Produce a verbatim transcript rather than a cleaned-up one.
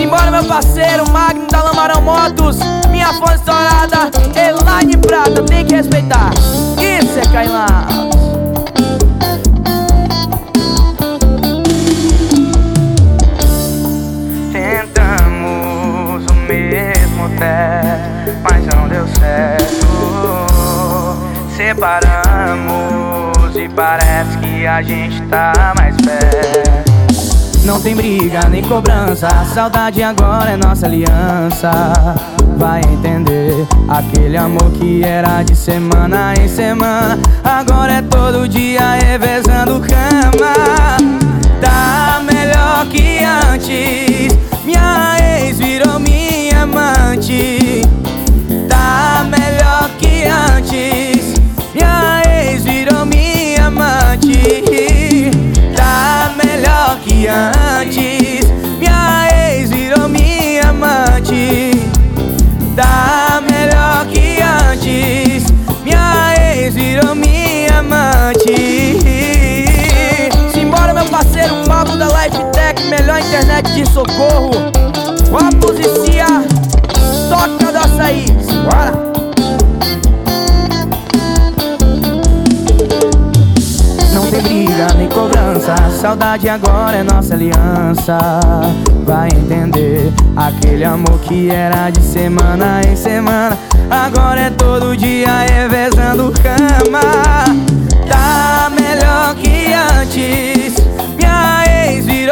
Simbora, meu parceiro, Magno da Lamarão Motos. Minha fonte estourada, Elaine Prata, tem que respeitar. Isso é Kailão. Tentamos o mesmo pé, mas não deu certo. Separamos e parece que a gente tá mais perto. Não tem briga nem cobrança, a saudade agora é nossa aliança. Vai entender, aquele amor que era de semana em semana, agora é todo dia revezando cama. Tá melhor que antes, minha ex virou minha amante. Tá melhor que antes, minha ex virou minha amante. Tá melhor que antes, minha ex virou minha amante. Tá melhor que antes, minha ex virou minha amante. Simbora, meu parceiro Pablo da Lifetech, melhor internet de Socorro. Vamos e Cia, toca do açaí, bora! Não tem briga nem cobrança, a saudade agora é nossa aliança. Vai entender, aquele amor que era de semana em semana, agora é todo dia revezando cama. Tá melhor que antes, minha ex virou